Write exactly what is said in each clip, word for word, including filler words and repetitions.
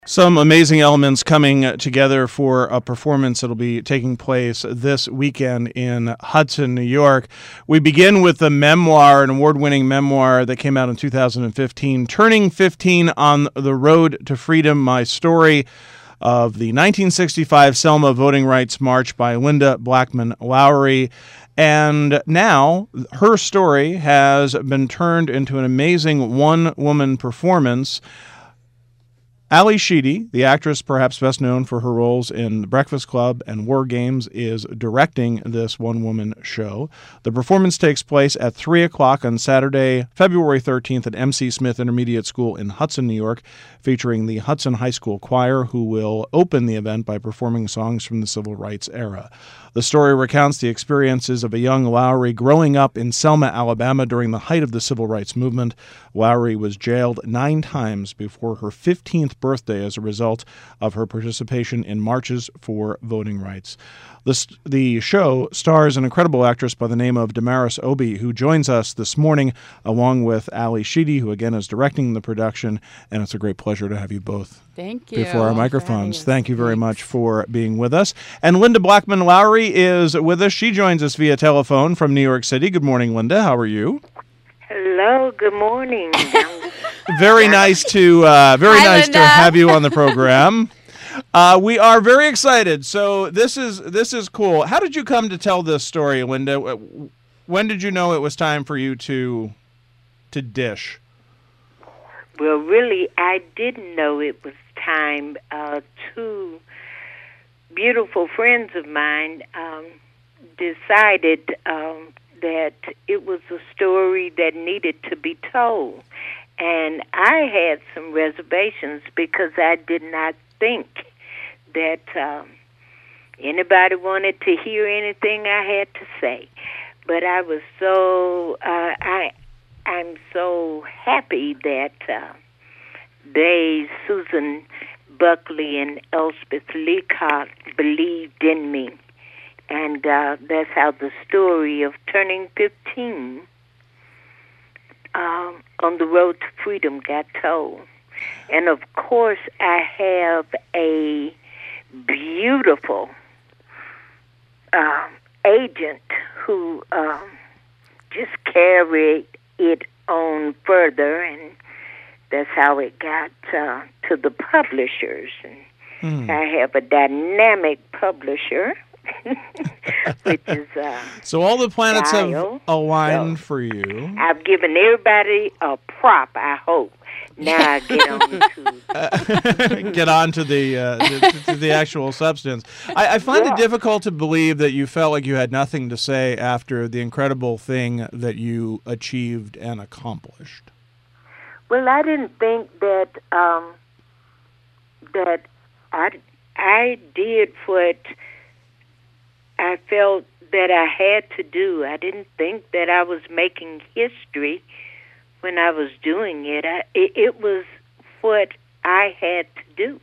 Some amazing elements coming together for a performance that'll be taking place this weekend in Hudson, New York. We begin with the memoir, an award-winning memoir that came out in two thousand fifteen, Turning fifteen on the Road to Freedom, My Story of the nineteen sixty-five Selma Voting Rights March by Linda Blackman Lowry. And now her story has been turned into an amazing one-woman performance. Ally Sheedy, the actress perhaps best known for her roles in The Breakfast Club and War Games, is directing this one-woman show. The performance takes place at three o'clock on Saturday, February thirteenth at M C Smith Intermediate School in Hudson, New York, featuring the Hudson High School Choir, who will open the event by performing songs from the Civil Rights era. The story recounts the experiences of a young Lowry growing up in Selma, Alabama during the height of the Civil Rights Movement. Lowry was jailed nine times before her fifteenth birthday as a result of her participation in marches for voting rights. The, the show stars an incredible actress by the name of Damaris Obi, who joins us this morning, along with Ally Sheedy, who again is directing the production, and it's a great pleasure to have you both Thank you. before our microphones. Thank you very Thanks. much for being with us. And Linda Blackman Lowry is with us. She joins us via telephone from New York City. Good morning, Linda. How are you? Hello, good morning. Very nice to uh, very Hi, nice Linda. to have you on the program. Uh, we are very excited. So this is this is cool. How did you come to tell this story, Linda? When did you know it was time for you to to dish? Well, really, I didn't know it was time. Uh, two beautiful friends of mine um, decided um, that it was a story that needed to be told. And I had some reservations because I did not think that um, anybody wanted to hear anything I had to say. But I was so, uh, I, I'm so happy that uh, they, Susan Buckley and Elspeth Leacock, believed in me. And uh, that's how the story of Turning fifteen um, on the Road to Freedom got told. And of course, I have a beautiful uh, agent who um, just carried it on further, and that's how it got uh, to the publishers. And Hmm. I have a dynamic publisher, which is uh, So all the planets have Dial. aligned So- for you. I've given everybody a prop, I hope. Now I get on to Get on to the, uh, the to the actual substance. I, I find Yeah. it difficult to believe that you felt like you had nothing to say after the incredible thing that you achieved and accomplished. Well, I didn't think that um, that I I did what I felt that I had to do. I didn't think that I was making history when I was doing it. I, it, it was what I had to do.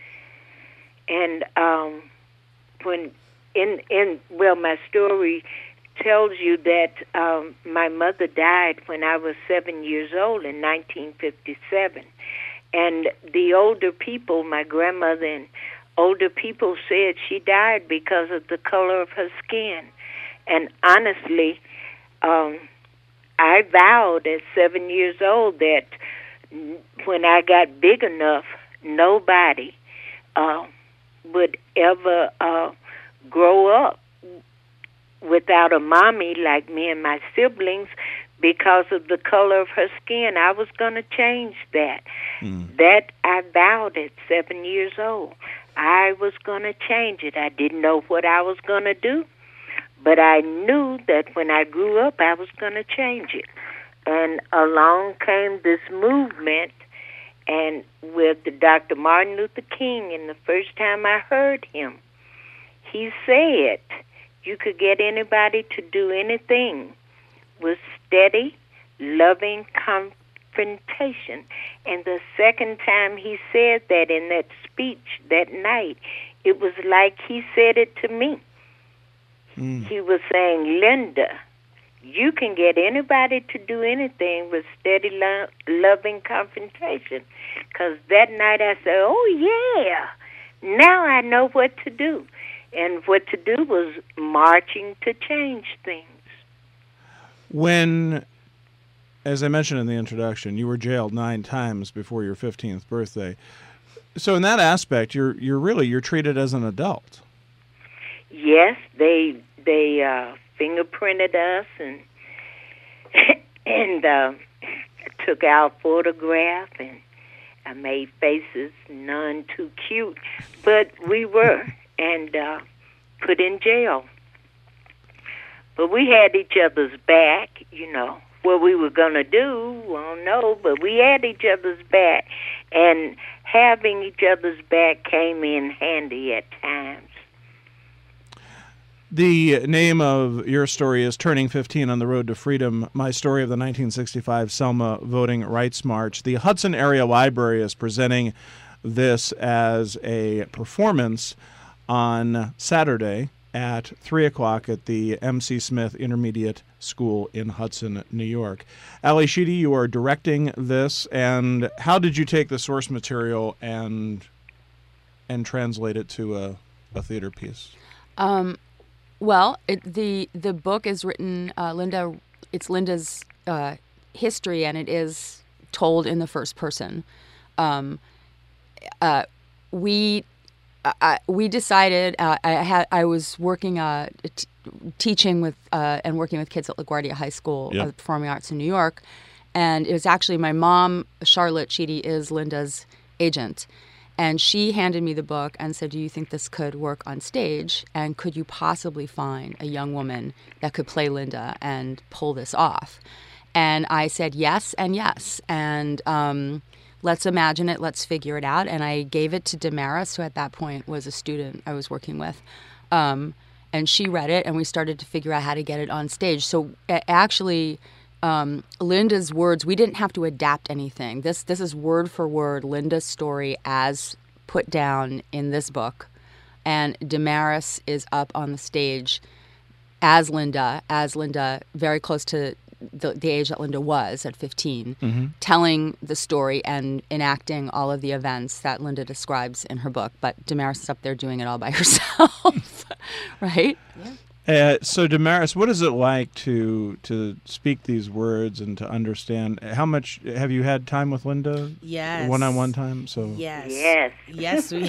And um, when in in well, my story tells you that um, my mother died when I was seven years old in nineteen fifty-seven. And the older people, my grandmother and older people, said she died because of the color of her skin. And honestly, um, I vowed at seven years old that when I got big enough, nobody uh, would ever uh, grow up without a mommy like me and my siblings because of the color of her skin. I was going to change that. Mm. That I vowed at seven years old. I was going to change it. I didn't know what I was going to do, but I knew that when I grew up, I was going to change it. And along came this movement, and with Doctor Martin Luther King, and the first time I heard him, he said you could get anybody to do anything with steady, loving confrontation. And the second time he said that in that speech that night, it was like he said it to me. Mm. He was saying, Linda, you can get anybody to do anything with steady, lo- loving confrontation. Because that night I said, oh, yeah, now I know what to do. And what to do was marching to change things. When, as I mentioned in the introduction, you were jailed nine times before your fifteenth birthday. So in that aspect, you're you're really, you're treated as an adult. Yes, they they uh, fingerprinted us and and uh, took our photograph, and I made faces, none too cute, but we were, and uh, put in jail. But we had each other's back, you know. What we were going to do, I don't know, but we had each other's back, and having each other's back came in handy at times. The name of your story is Turning fifteen on the Road to Freedom, My Story of the nineteen sixty-five Selma Voting Rights March. The Hudson Area Library is presenting this as a performance on Saturday at three o'clock at the M C Smith Intermediate School in Hudson, New York. Ally Sheedy, you are directing this, and how did you take the source material and and translate it to a, a theater piece? Um, well, it, the the book is written, uh, Linda, it's Linda's uh, history, and it is told in the first person. Um, uh, we I, we decided, uh, I had I was working, uh, t- teaching with uh, and working with kids at LaGuardia High School, Yep. uh, Performing Arts in New York, and it was actually my mom, Charlotte Sheedy, is Linda's agent, and she handed me the book and said, "Do you think this could work on stage? And could you possibly find a young woman that could play Linda and pull this off?" And I said yes and yes, and um, let's imagine it, let's figure it out. And I gave it to Damaris, who at that point was a student I was working with. Um, and she read it, and we started to figure out how to get it on stage. So uh, actually, um, Linda's words, we didn't have to adapt anything. This this is word for word Linda's story as put down in this book. And Damaris is up on the stage as Linda, as Linda, very close to The, the age that Linda was at fifteen, mm-hmm. telling the story and enacting all of the events that Linda describes in her book. But Damaris is up there doing it all by herself, right? Yeah. Uh, so, Damaris, what is it like to to speak these words and to understand? How much have you had time with Linda? Yes. One-on-one time? So Yes. Yes. Yes. We,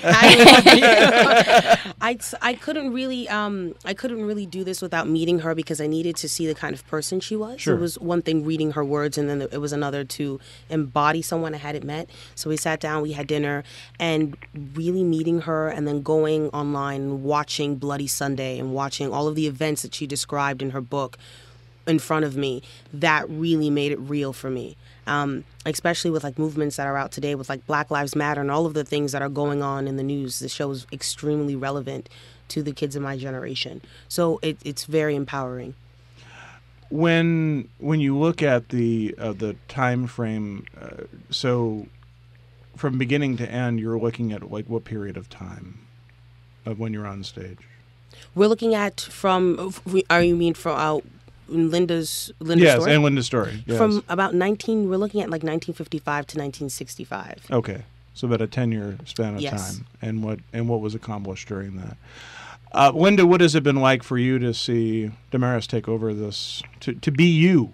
I, I, I couldn't really um I couldn't really do this without meeting her, because I needed to see the kind of person she was. Sure. It was one thing reading her words, and then it was another to embody someone I hadn't met. So we sat down, we had dinner, and really meeting her, and then going online and watching Bloody Sunday and watching all of the events that she described in her book in front of me, that really made it real for me. Um, especially with like movements that are out today with like Black Lives Matter and all of the things that are going on in the news. The show is extremely relevant to the kids of my generation. So it, it's very empowering. When when you look at the uh, the time frame, uh, so from beginning to end, you're looking at like what period of time of when you're on stage? We're looking at from, are you mean from uh, Linda's, Linda's yes, story? Yes, and Linda's story. Yes. From about nineteen, we're looking at like nineteen fifty-five to nineteen sixty-five. Okay, so about a ten-year span of Yes. time, and what and what was accomplished during that. Uh, Linda, what has it been like for you to see Damaris take over this, to, to be you?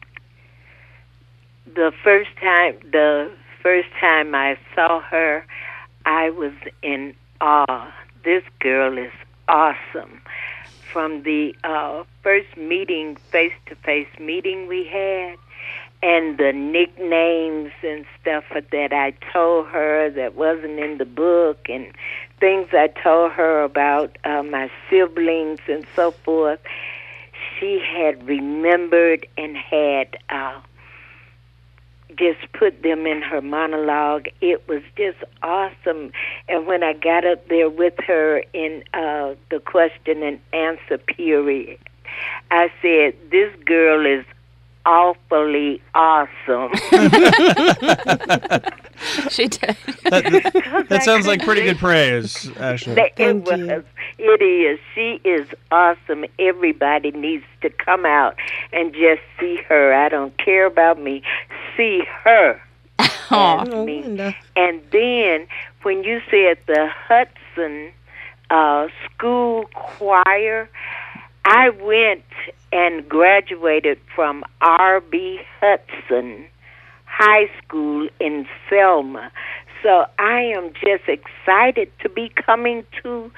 The first time, the first time I saw her, I was in awe. This girl is awesome. From the uh, first meeting, face-to-face meeting we had, and the nicknames and stuff that I told her that wasn't in the book, and things I told her about uh, my siblings and so forth, she had remembered and had uh, just put them in her monologue. It was just awesome. And when I got up there with her in uh, the question and answer period, I said, "This girl is awfully awesome." She did. That, that, that sounds like pretty good praise, Ashley. It Thank was. you. It is. She is awesome. Everybody needs to come out and just see her. I don't care about me. See her. And, me. And then when you said the Hudson uh, School Choir, I went and graduated from R B Hudson High School in Selma. So I am just excited to be coming to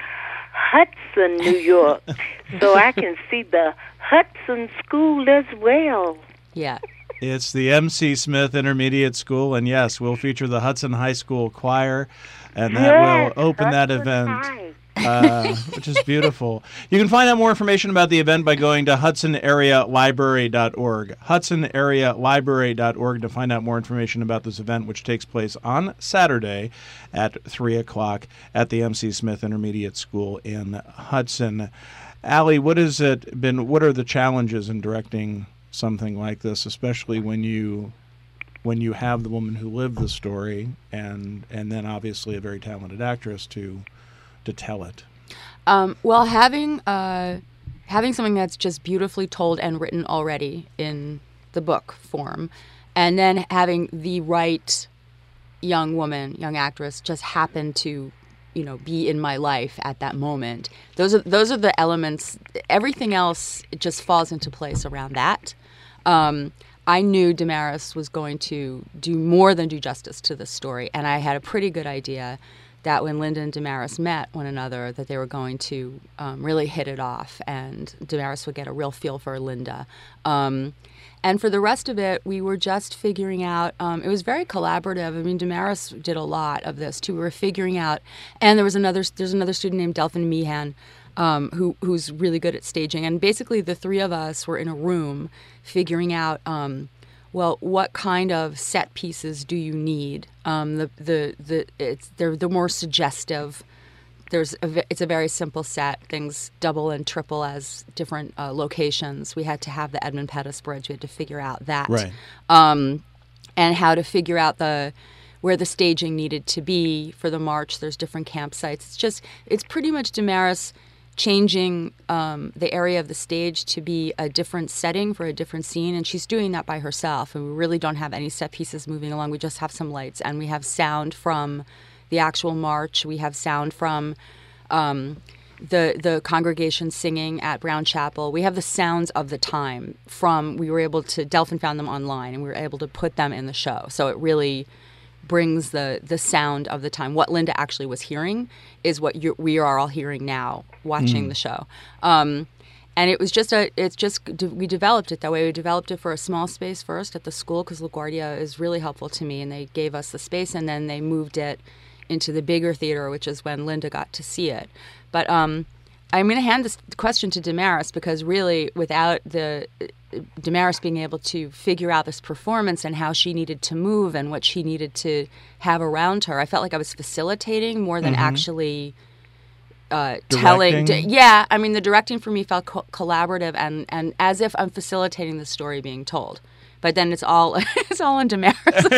Hudson, New York, so I can see the Hudson School as well. Yeah. It's the M C Smith Intermediate School, and yes, we'll feature the Hudson High School Choir, and that yes, will open Hudson that event. High. uh, which is beautiful. You can find out more information about the event by going to hudson area library dot org. hudson area library dot org to find out more information about this event, which takes place on Saturday at three o'clock at the M C Smith Intermediate School in Hudson. Allie, what has it been? What are the challenges in directing something like this, especially when you when you have the woman who lived the story and and then obviously a very talented actress to to tell it? Um, well, having uh, having something that's just beautifully told and written already in the book form, and then having the right young woman, young actress, just happen to, you know, be in my life at that moment. Those are those are the elements. Everything else, it just falls into place around that. Um, I knew Damaris was going to do more than do justice to this story, and I had a pretty good idea that when Linda and Damaris met one another, that they were going to um, really hit it off, and Damaris would get a real feel for Linda. Um, and for the rest of it, we were just figuring out, um, it was very collaborative. I mean, Damaris did a lot of this, too. We were figuring out, and there was another, there's another student named Delphin Meehan, um, who who's really good at staging. And basically, the three of us were in a room figuring out, um, well, what kind of set pieces do you need? Um, the the the it's they're the more suggestive. There's a, it's a very simple set. Things double and triple as different uh, locations. We had to have the Edmund Pettus Bridge. We had to figure out that, right. um, and how to figure out the where the staging needed to be for the march. There's different campsites. It's just it's pretty much Damaris changing um, the area of the stage to be a different setting for a different scene, and she's doing that by herself. And we really don't have any set pieces moving along. We just have some lights, and we have sound from the actual march. We have sound from um, the the congregation singing at Brown Chapel. We have the sounds of the time from. We were able to. Delphin found them online, and we were able to put them in the show. So it really brings the the sound of the time. What Linda actually was hearing is what you're, we are all hearing now watching mm. the show. Um, and it was just a, it's just, we developed it that way. We developed it for a small space first at the school because LaGuardia is really helpful to me, and they gave us the space, and then they moved it into the bigger theater, which is when Linda got to see it. But um, I'm going to hand this question to Damaris because really without the Damaris being able to figure out this performance and how she needed to move and what she needed to have around her, I felt like I was facilitating more than mm-hmm. actually uh, telling. D- yeah, I mean, the directing for me felt co- collaborative and, and as if I'm facilitating the story being told. But then it's all it's all on Damaris.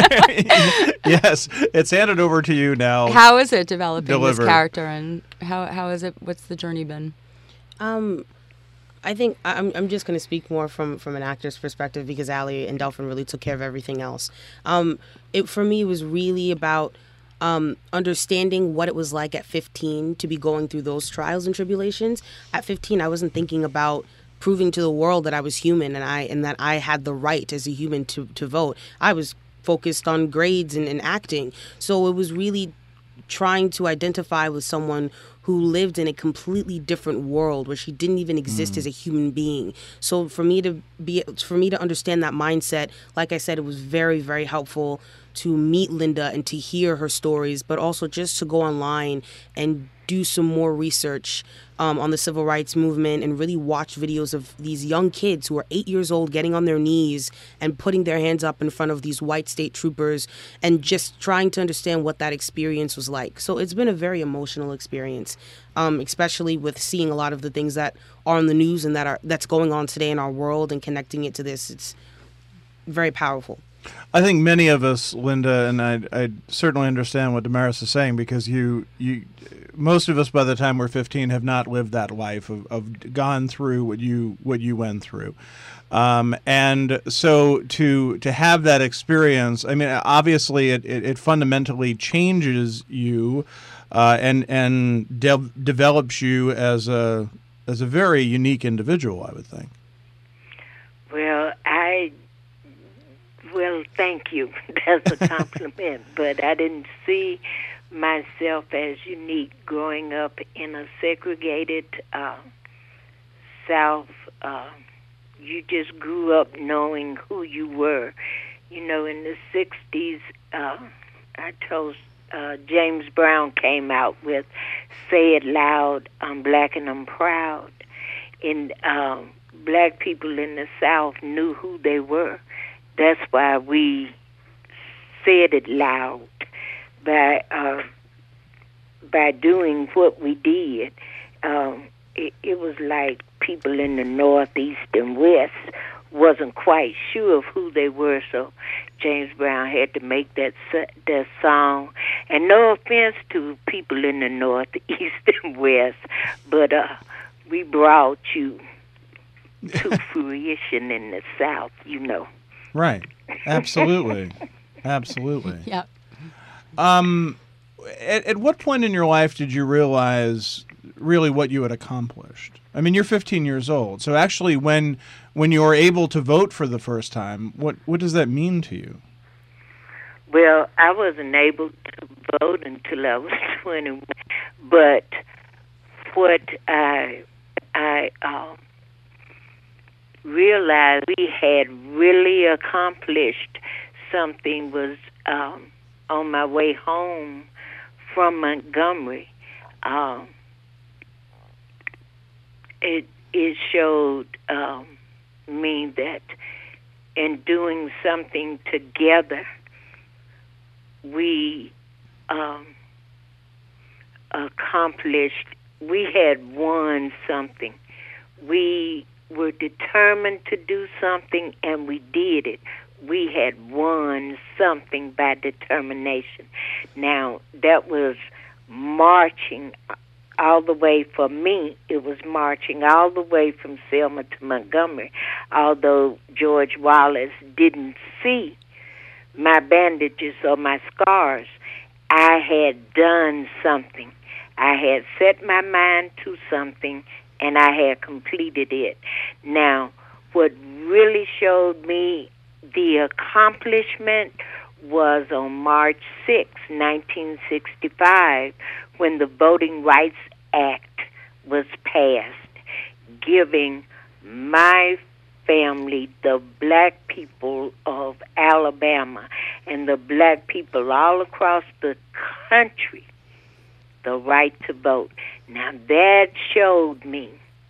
Yes, it's handed over to you now. How is it developing Deliver. this character, and how how is it? What's the journey been? Um, I think I'm I'm just going to speak more from, from an actor's perspective because Allie and Delphin really took care of everything else. Um, it for me was really about um, understanding what it was like at fifteen to be going through those trials and tribulations. At fifteen, I wasn't thinking about proving to the world that I was human and I and that I had the right as a human to, to vote. I was focused on grades and, and acting. So it was really trying to identify with someone who lived in a completely different world where she didn't even exist mm. as a human being. So for me to be for me to understand that mindset, like I said, it was very, very helpful to meet Linda and to hear her stories, but also just to go online and do some more research um, on the civil rights movement and really watch videos of these young kids who are eight years old getting on their knees and putting their hands up in front of these white state troopers and just trying to understand what that experience was like. So it's been a very emotional experience, um, especially with seeing a lot of the things that are on the news and that are that's going on today in our world and connecting it to this. It's very powerful. I think many of us, Linda, and I, I certainly understand what Damaris is saying, because you, you, most of us by the time we're fifteen have not lived that life of, of gone through what you what you went through, um, and so to to have that experience, I mean, obviously it, it, it fundamentally changes you, uh, and and de- develops you as a as a very unique individual, I would think. Well, I. Well, thank you. That's a compliment. But I didn't see myself as unique growing up in a segregated uh, South. Uh, you just grew up knowing who you were. You know, in the sixties, uh, I told uh, James Brown came out with "Say It Loud, I'm Black and I'm Proud." And um, black people in the South knew who they were. That's why we said it loud by uh, by doing what we did. Um, it, it was like people in the Northeast and West wasn't quite sure of who they were, so James Brown had to make that that song. And no offense to people in the Northeast and West, but uh, we brought you to fruition in the South, you know. Right. Absolutely. Absolutely. Yep. Um, at, at what point in your life did you realize really what you had accomplished? I mean, you're fifteen years old. So actually when when you were able to vote for the first time, what, what does that mean to you? Well, I wasn't able to vote until I was twenty-one. But what I, I, um, realized we had really accomplished something was um, on my way home from Montgomery. Um, it it showed um, me that in doing something together, we um, accomplished. We had won something. We were determined to do something, and we did it. We had won something by determination. Now, that was marching all the way, for me, it was marching all the way from Selma to Montgomery. Although George Wallace didn't see my bandages or my scars, I had done something. I had set my mind to something, and I had completed it. Now, what really showed me the accomplishment was on March sixth, nineteen sixty-five, when the Voting Rights Act was passed, giving my family, the black people of Alabama, and the black people all across the country, the right to vote. Now, that showed me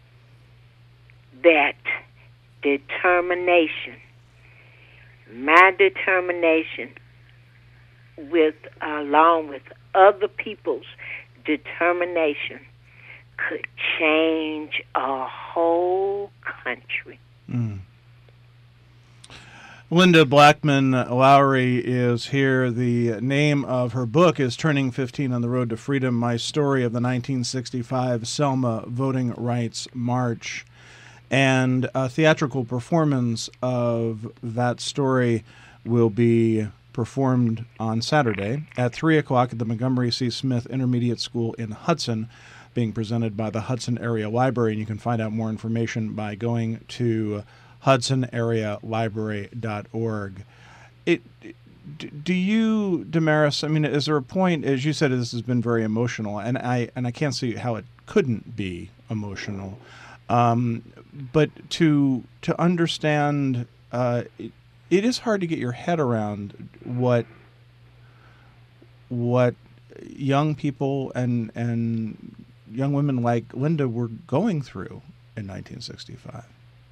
that determination, my determination, with along with other people's determination, could change a whole country. Mm. Linda Blackman Lowry is here. The name of her book is Turning fifteen on the Road to Freedom, My Story of the nineteen sixty-five Selma Voting Rights March. And a theatrical performance of that story will be performed on Saturday at three o'clock at the Montgomery C. Smith Intermediate School in Hudson, being presented by the Hudson Area Library. And you can find out more information by going to hudson area library dot org. It, do you, Damaris, I mean, is there a point, as you said, this has been very emotional, and I and I can't see how it couldn't be emotional, um, but to to understand, uh, it, it is hard to get your head around what what young people and and young women like Linda were going through in nineteen sixty-five.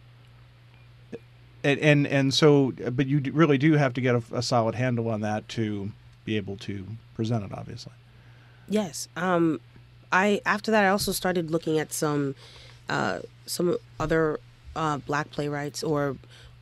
And, and and so, but you really do have to get a, a solid handle on that to be able to present it, obviously. Yes. Um, I after that, I also started looking at some uh, some other uh, black playwrights or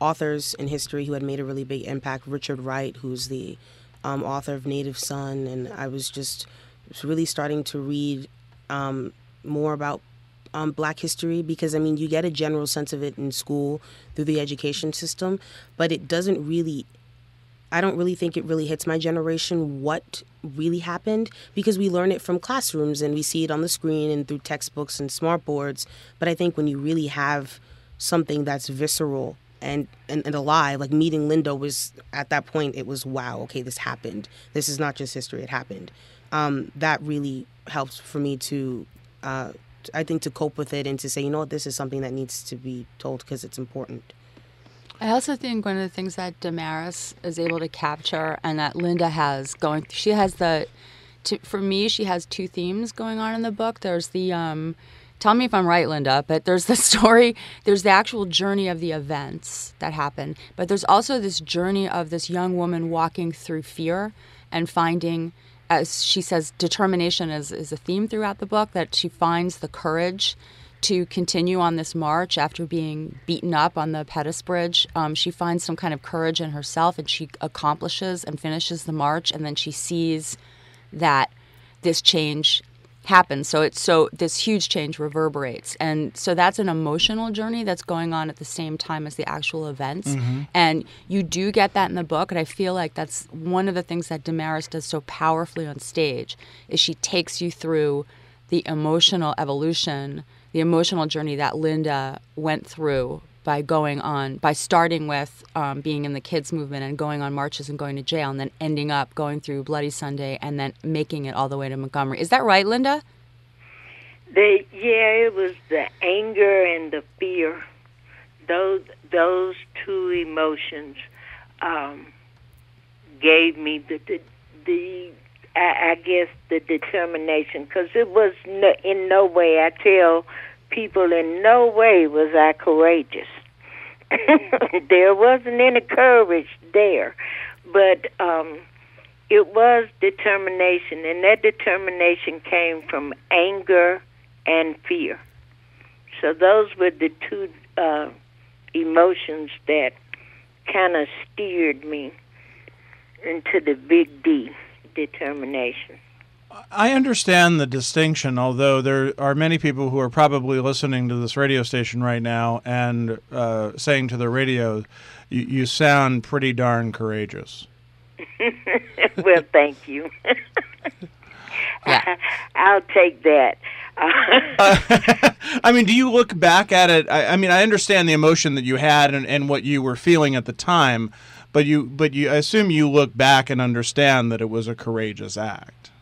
authors in history who had made a really big impact. Richard Wright, who's the um, author of Native Son, and I was just really starting to read um, more about um, Black history, because I mean, you get a general sense of it in school through the education system, but it doesn't really. I don't really think it really hits my generation what really happened, because we learn it from classrooms and we see it on the screen and through textbooks and smart boards. But I think when you really have something that's visceral and, and, and alive, like meeting Linda was, at that point, it was, wow, okay, this happened. This is not just history, it happened. Um, that really helps for me to, uh, I think, to cope with it and to say, you know what, this is something that needs to be told because it's important. I also think one of the things that Damaris is able to capture, and that Linda has going, she has the, to, for me, she has two themes going on in the book. There's the, um, tell me if I'm right, Linda, but there's the story, there's the actual journey of the events that happen, but there's also this journey of this young woman walking through fear and finding, as she says, determination is, is a theme throughout the book, that she finds the courage to continue on this march after being beaten up on the Pettus Bridge. Um, she finds some kind of courage in herself, and she accomplishes and finishes the march, and then she sees that this change happens. So it's so this huge change reverberates, and so that's an emotional journey that's going on at the same time as the actual events. Mm-hmm. And you do get that in the book, and I feel like that's one of the things that Damaris does so powerfully on stage, is she takes you through the emotional evolution, the emotional journey that Linda went through by going on, by starting with um, being in the kids movement and going on marches and going to jail, and then ending up going through Bloody Sunday and then making it all the way to Montgomery. Is that right, Linda? The, yeah, it was the anger and the fear. Those those two emotions um, gave me the the, the I, I guess the determination, because it was no, in no way, I tell people, in no way was I courageous. There wasn't any courage there, but um, it was determination, and that determination came from anger and fear. So those were the two uh, emotions that kind of steered me into the big D. Determination. I understand the distinction, although there are many people who are probably listening to this radio station right now and uh, saying to the radio, you, you sound pretty darn courageous. Well, thank you. Yeah. I'll take that. uh, I mean, do you look back at it? I, I mean, I understand the emotion that you had and, and what you were feeling at the time, But you, but you, I assume you look back and understand that it was a courageous act.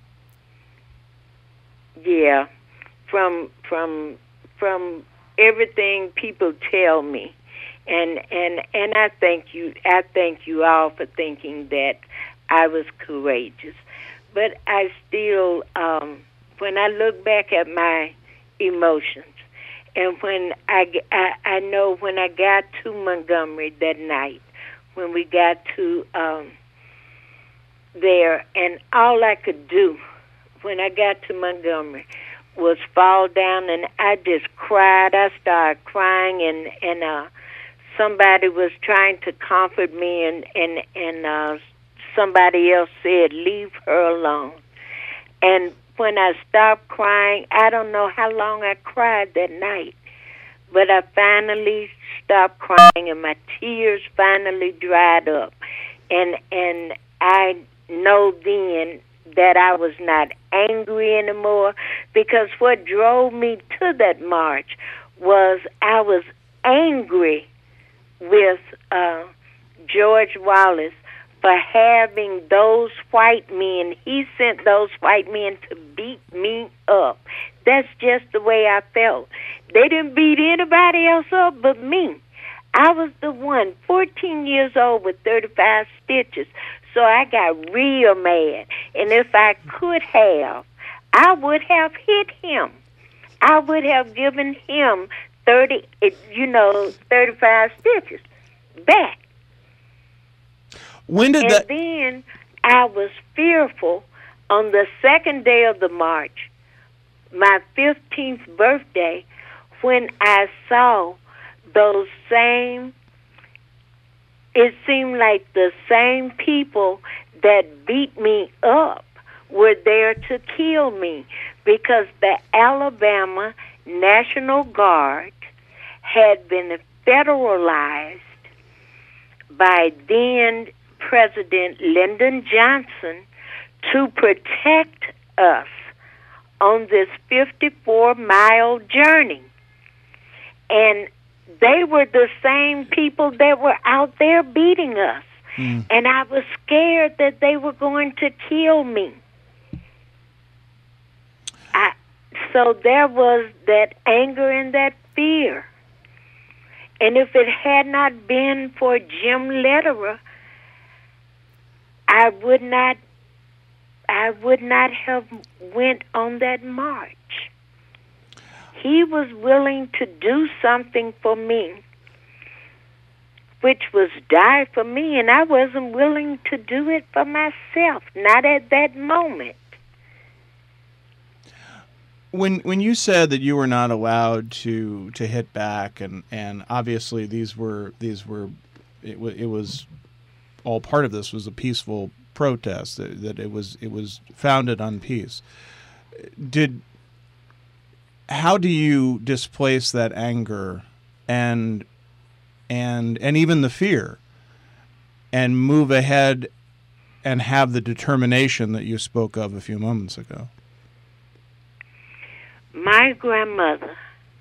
Yeah, from from from everything people tell me, and and and I thank you. I thank you all for thinking that I was courageous. But I still, um, when I look back at my emotions, and when I, I I know when I got to Montgomery that night, when we got to um, there, and all I could do when I got to Montgomery was fall down, and I just cried. I started crying, and and uh, somebody was trying to comfort me, and and and uh, somebody else said, "Leave her alone." And when I stopped crying, I don't know how long I cried that night, but I finally stopped crying, and my tears finally dried up. And and I know then that I was not angry anymore, because what drove me to that march was I was angry with uh, George Wallace for having those white men. He sent those white men to beat me up. That's just the way I felt. They didn't beat anybody else up but me. I was the one, fourteen years old with thirty-five stitches. So I got real mad. And if I could have, I would have hit him. I would have given him thirty, you know, thirty-five stitches back. When did and that? then I was fearful on the second day of the march, my fifteenth birthday, when I saw those same it seemed like the same people that beat me up were there to kill me, because the Alabama National Guard had been federalized by then President Lyndon Johnson to protect us on this fifty-four mile journey. And they were the same people that were out there beating us. Mm. And I was scared that they were going to kill me. I, so there was that anger and that fear. And if it had not been for Jim Lederer, I would not I would not have went on that march. He was willing to do something for me, which was die for me, and I wasn't willing to do it for myself, not at that moment. When when you said that you were not allowed to to hit back, and, and obviously these were these were it, w- it was all part of this was a peaceful protest, that, that it was it was founded on peace. Did how do you displace that anger and and and even the fear and move ahead and have the determination that you spoke of a few moments ago? My grandmother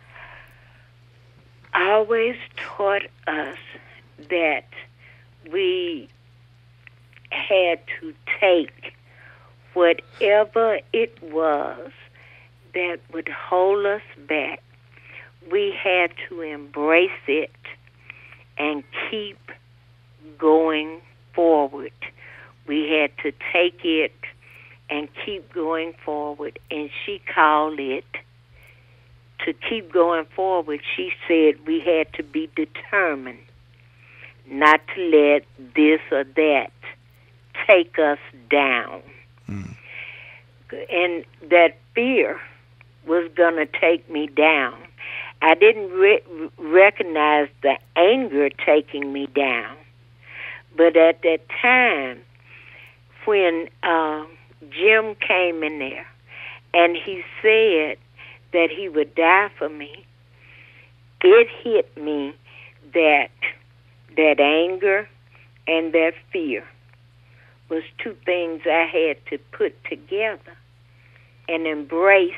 always taught us that we had to take whatever it was that would hold us back. We had to embrace it and keep going forward. We had to take it and keep going forward. And she called it, to keep going forward, she said we had to be determined not to let this or that take us down. Mm. And that fear was going to take me down. I didn't re- recognize the anger taking me down. But at that time, when uh, Jim came in there and he said that he would die for me, it hit me that that anger and that fear was two things I had to put together and embrace.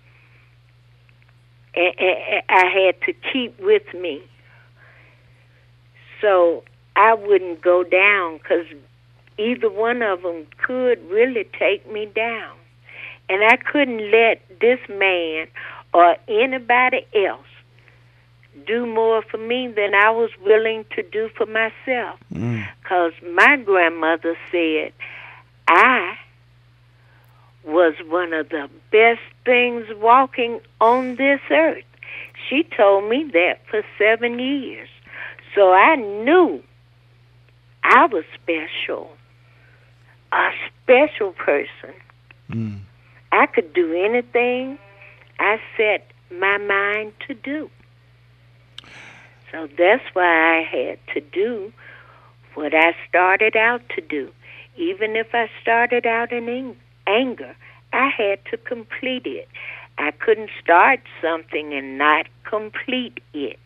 And I had to keep with me so I wouldn't go down, because either one of them could really take me down. And I couldn't let this man or anybody else do more for me than I was willing to do for myself. Because mm. my grandmother said I was one of the best things walking on this earth. She told me that for seven years. So I knew I was special, a special person. Mm. I could do anything I set my mind to do. So that's why I had to do what I started out to do. Even if I started out in ang- anger, I had to complete it. I couldn't start something and not complete it.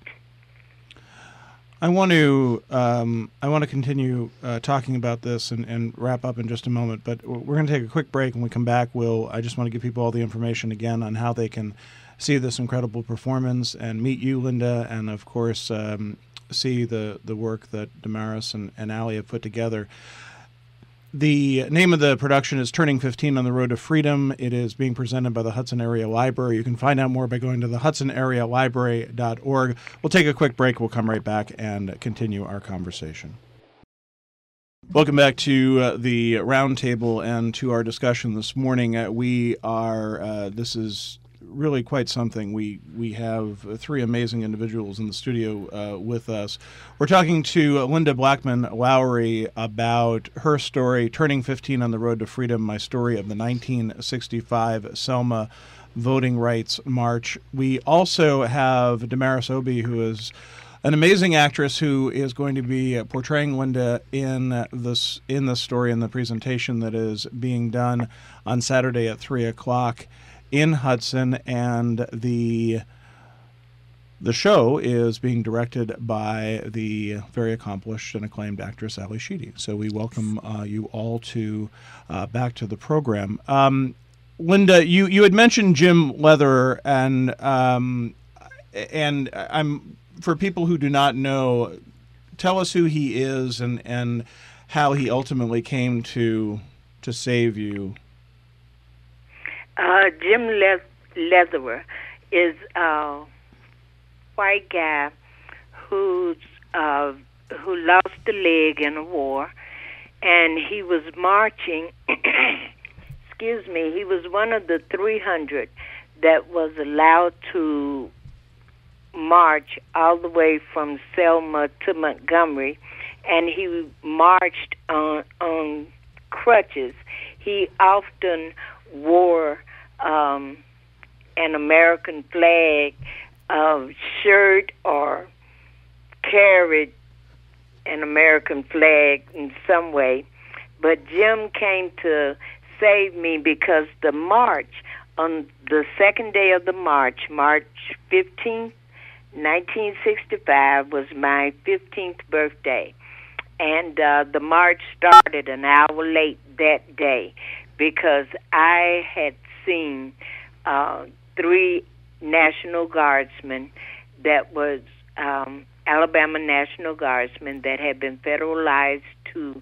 I want to um, I want to continue uh, talking about this and, and wrap up in just a moment, but we're going to take a quick break. When we come back, we'll I just want to give people all the information again on how they can see this incredible performance and meet you, Linda, and of course um, see the, the work that Damaris and, and Allie have put together. The name of the production is Turning fifteen on the Road to Freedom. It is being presented by the Hudson Area Library. You can find out more by going to the hudson area library dot org. We'll take a quick break. We'll come right back and continue our conversation. Welcome back to uh, the roundtable and to our discussion this morning. Uh, we are, uh, this is really quite something. We we have three amazing individuals in the studio uh, with us. We're talking to Linda Blackman Lowry about her story, Turning fifteen on the Road to Freedom, my story of the nineteen sixty-five Selma Voting Rights March. We also have Damaris Obi, who is an amazing actress who is going to be uh, portraying Linda in uh, this in the story in the presentation that is being done on Saturday at three o'clock in Hudson, and the the show is being directed by the very accomplished and acclaimed actress Ally Sheedy. So we welcome uh, you all to uh, back to the program. Um, Linda, you, you had mentioned Jim Lederer, and um, and I'm for people who do not know, tell us who he is and, and how he ultimately came to to save you. Uh, Jim Le- Lederer is a white guy who's uh, who lost a leg in a war, and he was marching. excuse me. He was one of the three hundred that was allowed to march all the way from Selma to Montgomery, and he marched on on crutches. He often wore um, an American flag uh, shirt or carried an American flag in some way. But Jim came to save me because the march, on the second day of the march, March fifteenth, nineteen sixty-five, was my fifteenth birthday. And uh, the march started an hour late that day because I had seen uh, three National Guardsmen that was um, Alabama National Guardsmen that had been federalized to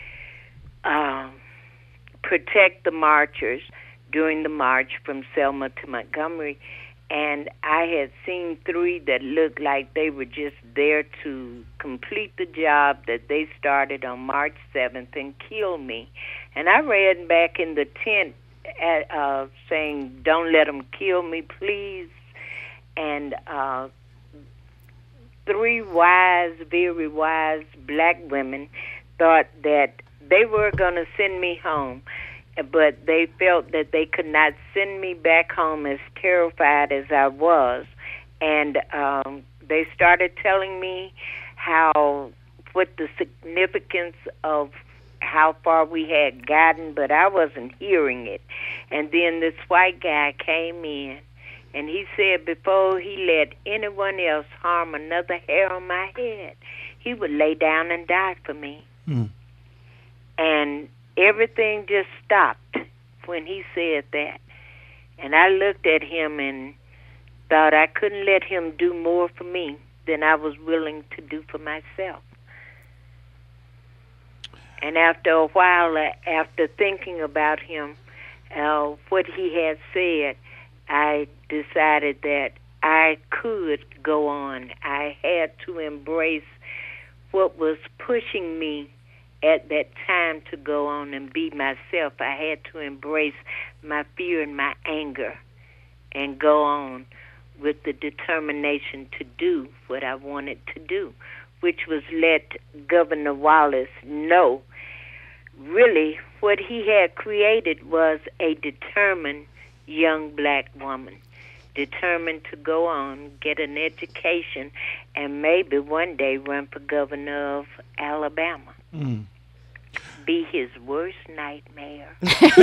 um, protect the marchers during the march from Selma to Montgomery. And I had seen three that looked like they were just there to complete the job that they started on March seventh and kill me. And I ran back in the tent at, uh, saying, "Don't let them kill me, please." And uh, three wise, very wise black women thought that they were going to send me home, but they felt that they could not send me back home as terrified as I was. And um, they started telling me how, what the significance of how far we had gotten, but I wasn't hearing it. And then this white guy came in, and he said before he let anyone else harm another hair on my head, he would lay down and die for me. Mm. And everything just stopped when he said that. And I looked at him and thought I couldn't let him do more for me than I was willing to do for myself. And after a while, uh, after thinking about him, uh, what he had said, I decided that I could go on. I had to embrace what was pushing me at that time to go on and be myself. I had to embrace my fear and my anger and go on with the determination to do what I wanted to do, which was let Governor Wallace know really what he had created was a determined young black woman, determined to go on, get an education, and maybe one day run for governor of Alabama. Mm. Be his worst nightmare.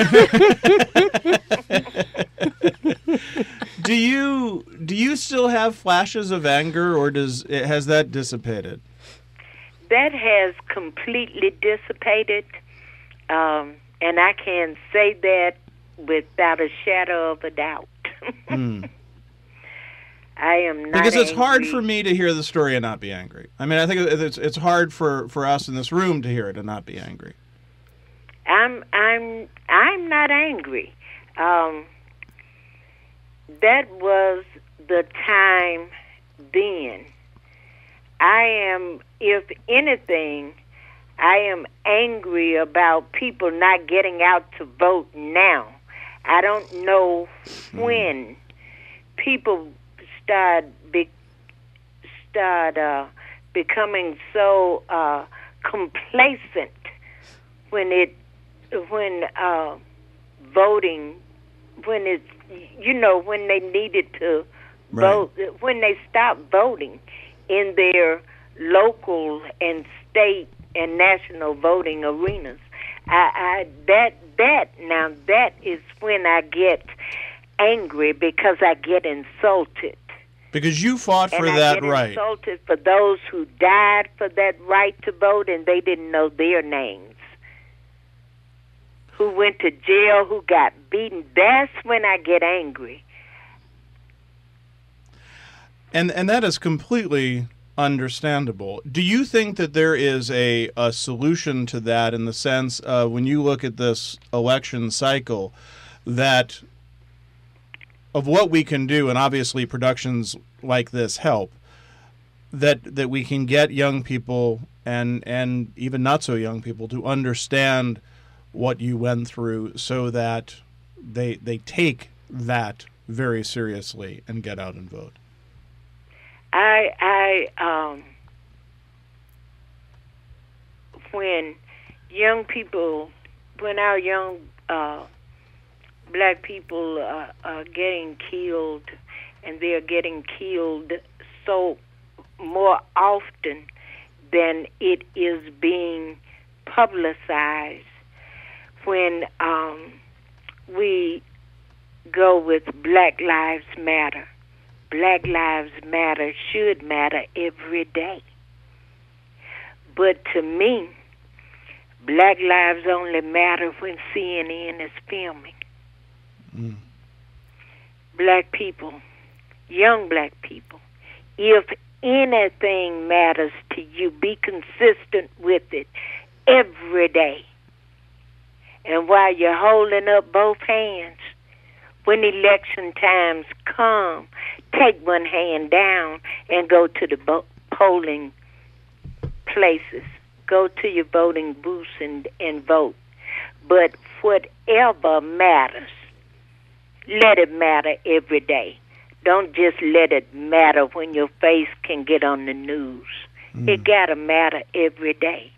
do you do you still have flashes of anger, or does it, has that dissipated? That has completely dissipated, um, and I can say that without a shadow of a doubt. mm. I am not because it's angry. hard for me to hear the story and not be angry. I mean, I think it's it's hard for, for us in this room to hear it and not be angry. I'm I'm I'm not angry. Um, that was the time then. I am, if anything, I am angry about people not getting out to vote now. I don't know when people start be, start uh, becoming so uh, complacent when it when uh, voting when it's you know when they needed to right. vote when they stopped voting. in their local and state and national voting arenas. I, I that that now that is when I get angry because I get insulted. Because you fought for and that I get right. insulted for those who died for that right to vote and they didn't know their names. Who went to jail, who got beaten. That's when I get angry. And and that is completely understandable. Do you think that there is a, a solution to that in the sense of when you look at this election cycle that of what we can do, and obviously productions like this help, that that we can get young people and and even not so young people to understand what you went through so that they they take that very seriously and get out and vote? I, I, um, when young people, when our young uh, black people uh, are getting killed, and they're getting killed so more often than it is being publicized, when um, we go with Black Lives Matter. Black Lives Matter should matter every day. But to me, Black lives only matter when C N N is filming. Mm. Black people, young black people, if anything matters to you, be consistent with it every day. And while you're holding up both hands, when election times come, take one hand down and go to the bo- polling places. Go to your voting booths and, and vote. But whatever matters, let it matter every day. Don't just let it matter when your face can get on the news. Mm. It got to matter every day.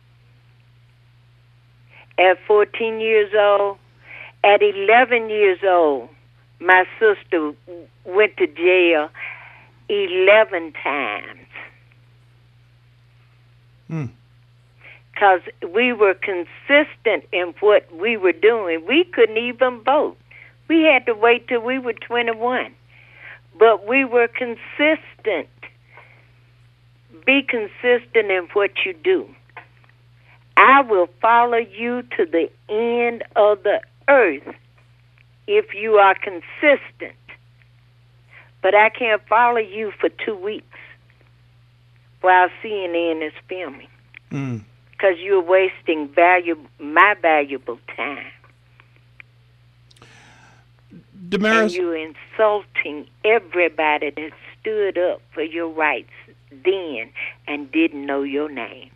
At fourteen years old, at eleven years old, my sister went to jail eleven times. Because hmm. we were consistent in what we were doing. We couldn't even vote. We had to wait till we were twenty-one. But we were consistent. Be consistent in what you do. I will follow you to the end of the earth if you are consistent. But I can't follow you for two weeks while C N N is filming. Because mm. you're wasting valuable, my valuable time. Damaris, and you're insulting everybody that stood up for your rights then and didn't know your name.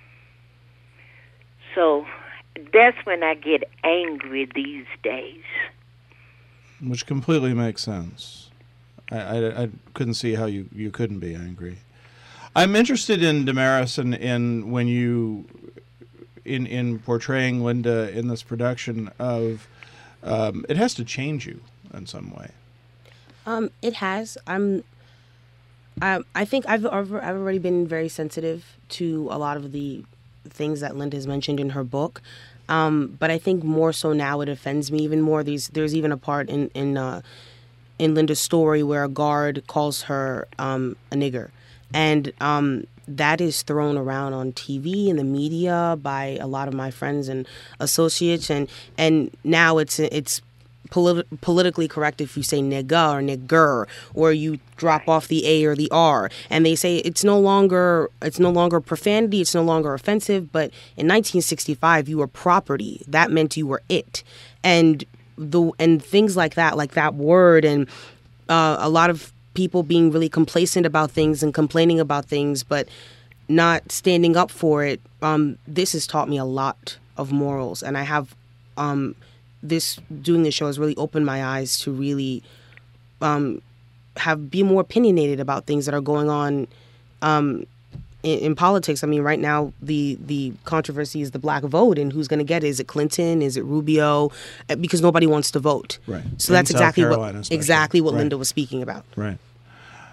So that's when I get angry these days. Which completely makes sense. I, I, I couldn't see how you, you couldn't be angry. I'm interested in Damaris and in when you in in portraying Linda in this production of um, it has to change you in some way. Um, it has. I'm. I I think I've I've already been very sensitive to a lot of the things that Linda has mentioned in her book. Um, but I think more so now it offends me even more. There's there's even a part in in uh, in Linda's story where a guard calls her um, a nigger, and um, that is thrown around on T V and the media by a lot of my friends and associates, and and now it's it's polit- politically correct if you say nigga or nigger, or you drop off the A or the R, and they say it's no longer it's no longer profanity, it's no longer offensive. But in nineteen sixty-five, you were property. That meant you were it, and the and things like that, like that word, and uh, a lot of people being really complacent about things and complaining about things, but not standing up for it. Um, this has taught me a lot of morals, and I have um, this doing this show has really opened my eyes to really um, have be more opinionated about things that are going on um, in, in politics. I mean, right now the the controversy is the black vote, and who's going to get it? Is it Clinton? Is it Rubio? Because nobody wants to vote. Right. So In that's South exactly Carolina, what especially. exactly what Right. Linda was speaking about. Right.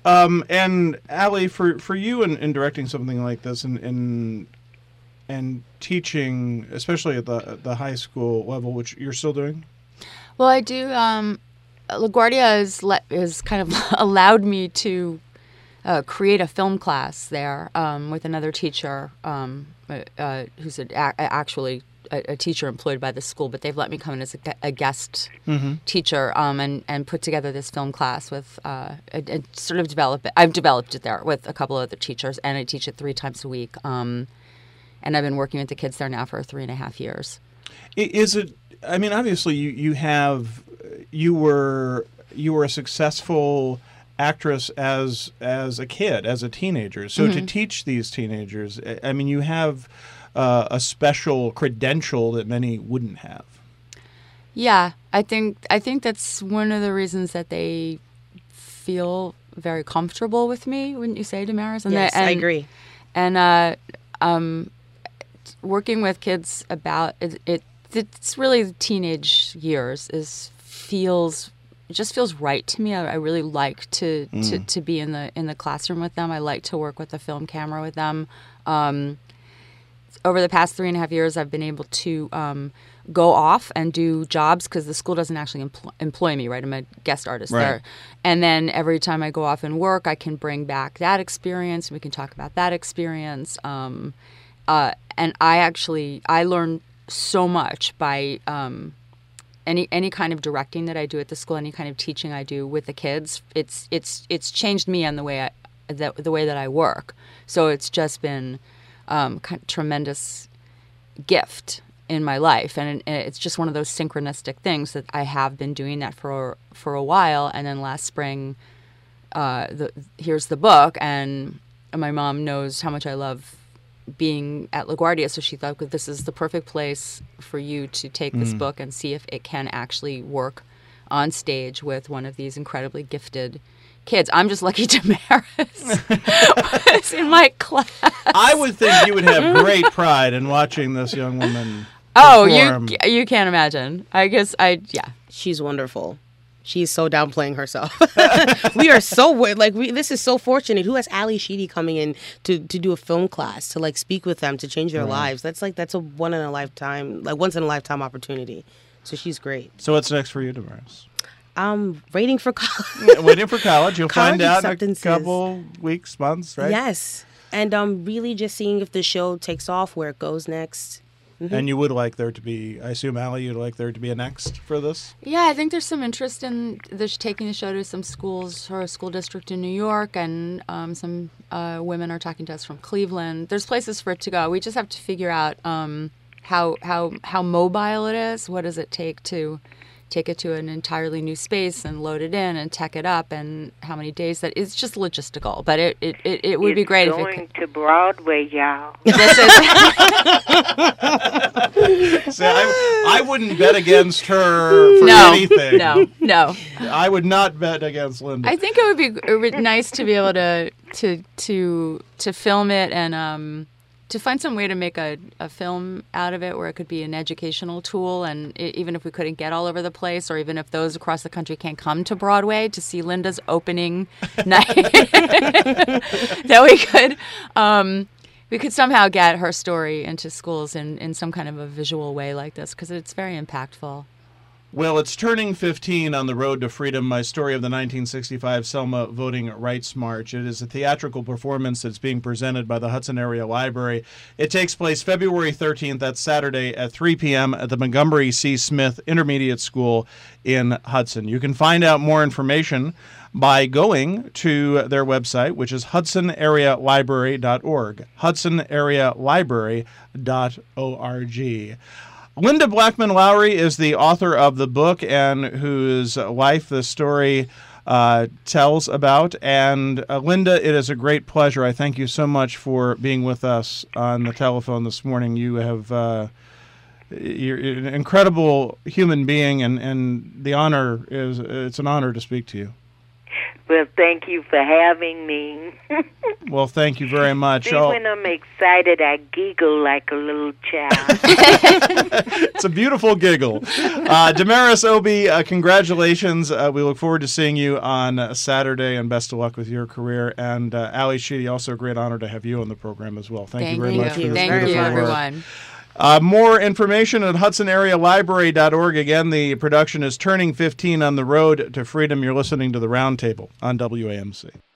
Um, and Allie, for, for you in, in directing something like this and and and teaching, especially at the the high school level, which you're still doing. Well, I do. Um, LaGuardia is let is kind of allowed me to uh, create a film class there um, with another teacher um, uh, who's a, a, actually a, a teacher employed by the school, but they've let me come in as a, a guest mm-hmm. teacher um, and and put together this film class with uh, and, and sort of develop it. I've developed it there with a couple of other teachers, and I teach it three times a week. Um, and I've been working with the kids there now for three and a half years. Is it? I mean, obviously, you you have you were you were a successful actress as as a kid, as a teenager. So mm-hmm. to teach these teenagers, I mean, you have uh, a special credential that many wouldn't have. Yeah, I think I think that's one of the reasons that they feel very comfortable with me. Wouldn't you say, Damaris? And yes, they, and, I agree. And uh, um, working with kids about it, it, it's really the teenage years is feels. It just feels right to me. I, I really like to, mm. to, to be in the in the classroom with them. I like to work with the film camera with them. Um, over the past three and a half years, I've been able to um, go off and do jobs because the school doesn't actually empl- employ me, right? I'm a guest artist right. there. And then every time I go off and work, I can bring back that experience. We can talk about that experience. Um, uh, and I actually, I learned so much by... Um, Any any kind of directing that I do at the school, any kind of teaching I do with the kids, it's it's it's changed me and the way I the, the way that I work. So it's just been um, kind of tremendous gift in my life, and it's just one of those synchronistic things that I have been doing that for for a while. And then last spring, uh, the, here's the book, and my mom knows how much I love being at LaGuardia, so she thought that this is the perfect place for you to take this mm. book and see if it can actually work on stage with one of these incredibly gifted kids. I'm just lucky Damaris was in my class. I would think you would have great pride in watching this young woman Oh, perform. you you can't imagine. I guess I, yeah. She's wonderful. She's so downplaying herself. We are so like we. This is so fortunate. Who has Ali Sheedy coming in to, to do a film class to like speak with them to change their right. lives? That's like that's a one in a lifetime, like once in a lifetime opportunity. So she's great. So what's next for you, Damaris? I'm waiting for college. Waiting for college. You'll college find out in a couple weeks, months, right? Yes, and I'm really just seeing if the show takes off, where it goes next. Mm-hmm. And you would like there to be, I assume, Allie, you'd like there to be a next for this? Yeah, I think there's some interest in this, taking the show to some schools or a school district in New York, and um, some uh, women are talking to us from Cleveland. There's places for it to go. We just have to figure out um, how how how mobile it is. What does it take to take it to an entirely new space and load it in and tech it up, and how many days that it's just logistical. But it it, it, it would it's be great if it going to Broadway, y'all. This is See, I, I wouldn't bet against her for no, anything. No, no. I would not bet against Linda. I think it would be, it would be nice to be able to to to to film it and um, to find some way to make a, a film out of it where it could be an educational tool, and it, even if we couldn't get all over the place, or even if those across the country can't come to Broadway to see Linda's opening night, that we could um, we could somehow get her story into schools in, in some kind of a visual way like this, because it's very impactful. Well, it's turning fifteen on the road to freedom, my story of the nineteen sixty-five Selma Voting Rights March. It is a theatrical performance that's being presented by the Hudson Area Library. It takes place February thirteenth, that's Saturday, at three p.m. at the Montgomery C. Smith Intermediate School in Hudson. You can find out more information by going to their website, which is hudson area library dot org, hudson area library dot org. Linda Blackman Lowry is the author of the book and whose life the story uh, tells about. And uh, Linda, it is a great pleasure. I thank you so much for being with us on the telephone this morning. You have uh, you're an incredible human being, and, and the honor is it's an honor to speak to you. Well, thank you for having me. Well, thank you very much. See, Oh, when I'm excited, I giggle like a little child. it's a beautiful giggle. Uh, Damaris Obi, uh, congratulations. Uh, we look forward to seeing you on uh, Saturday, and best of luck with your career. And uh, Ali Sheedy, also a great honor to have you on the program as well. Thank, Thank you very you. much for this Thank beautiful you, work. everyone. Uh, more information at hudson area library dot org. Again, the production is Turning fifteen on the Road to Freedom. You're listening to The Roundtable on W A M C.